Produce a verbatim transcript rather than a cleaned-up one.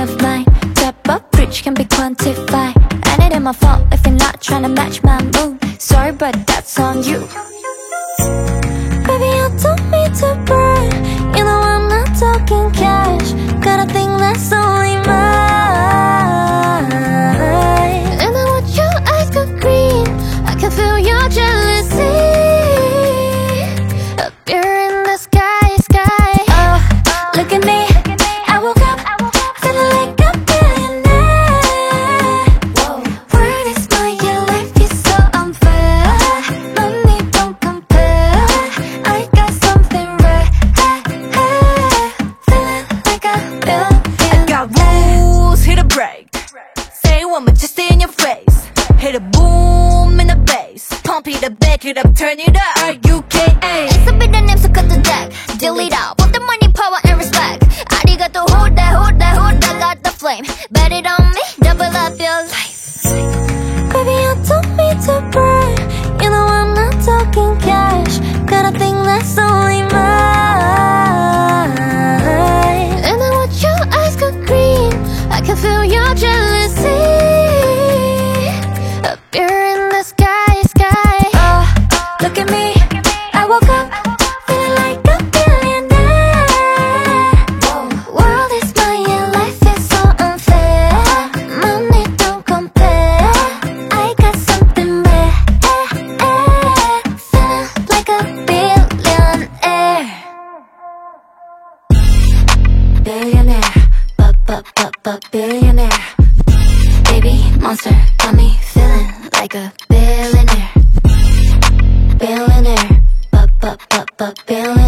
of mine. Top up rich can be quantified, and it ain't my fault if you're not trying to match my mood. Sorry, but that's on you. Baby, you told me to burn. You know I'm not talking cash. Got a thing that's only mine. And I want your eyes go green. I can feel your jealousy up here in the sky, sky. Oh, look at me. I woke up feeling like a billionaire. Whoa. Word is mine, your life is so unfair. Money don't compare. I got something rare. Feeling like a billionaire. I got rules, hit a break. Say one but just stay in your face. Hit a boom in the bass. Pump it up, back it up, turn it up. R U K A. It's a bit of name, so cut the deck. Delete out, put the money, power, and respect. Arigato, hold that, hold that, hold that, got the flame. Bet it on me, double up your life. Baby, you told me to burn. You know I'm not talking cash. Got a thing that's only mine. And I want your eyes go green. I can feel your jealousy up here in the sky, sky. Oh, look at me. I woke up feeling like a billionaire. Whoa. World is mine, yeah, life is so unfair. Money don't compare. I got something rare. Feeling like a billionaire. Billionaire, bu bu bu bu billionaire. Baby monster got me feeling like a billionaire. Billionaire, bu bu bu bu billionaire.